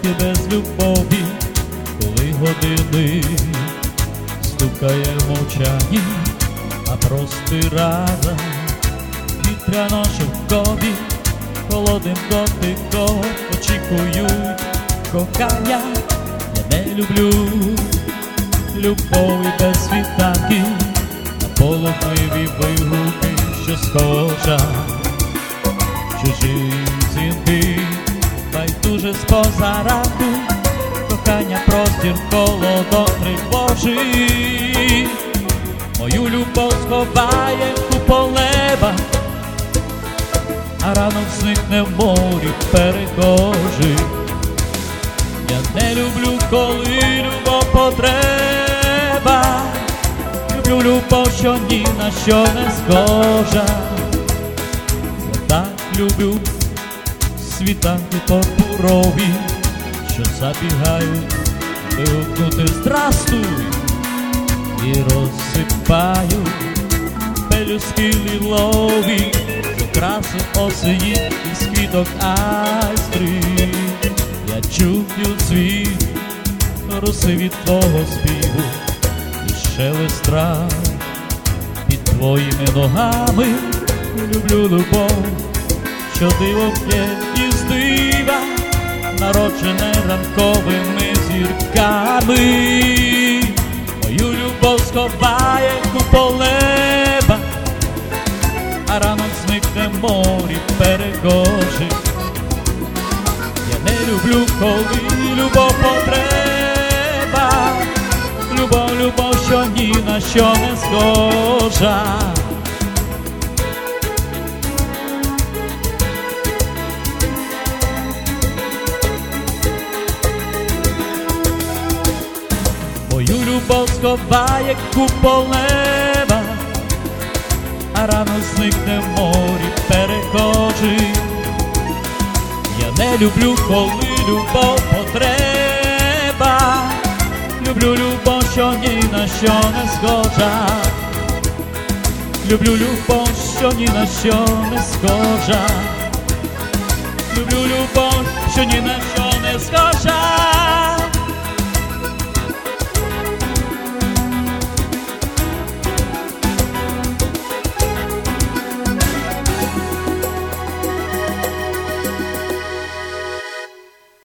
щастя без любові, коли години стукає в мовчанні, а простирада вітряно шовкові, холодним дотиком очікують кохання. Я не люблю любові без світанки, на полохливі вигуки, що схожа. Чужі дзвінки, байдуже з-поза ранку, кохання простір коло тривожить. Мою любов сховає купол неба, а ранок зникне в морі перехожий. Я не люблю, коли любов потреба, люблю любов, що ні на що не схожа. Я так люблю світанки пурпурові, що забігають вигукнути «Здрастуй!» і розсипають пелюстки лілові, що красу осені із квіток айстри. Я чую світ роси від твого співу і шелест трав під твоїми ногами. Люблю любов, що диво п'є із дива, народжене ранковими зірками. Мою любов сховає купол неба, а ранок зникне в морі перегожий. Я не люблю, коли любов потреба, любов, що ні на що не схожа. Мою любов сховає купол неба, а ранок зникне в морі перехожий. Я не люблю, коли любов потреба, люблю любов, що ні на що не схожа. Люблю любов, що ні на що не схожа. Люблю любов, що ні на що не схожа.